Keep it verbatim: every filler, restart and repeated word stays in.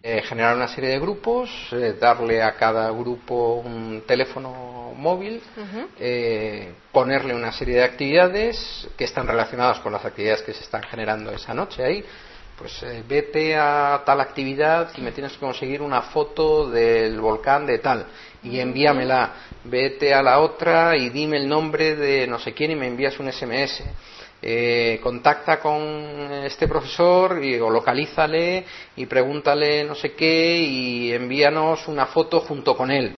Eh, generar una serie de grupos, eh, darle a cada grupo un teléfono móvil, uh-huh. eh, ponerle una serie de actividades que están relacionadas con las actividades que se están generando esa noche ahí. Pues eh, vete a tal actividad y me tienes que conseguir una foto del volcán de tal y envíamela. Vete a la otra y dime el nombre de no sé quién y me envías un ese eme ese. Eh, contacta con este profesor y, o localízale y pregúntale no sé qué y envíanos una foto junto con él.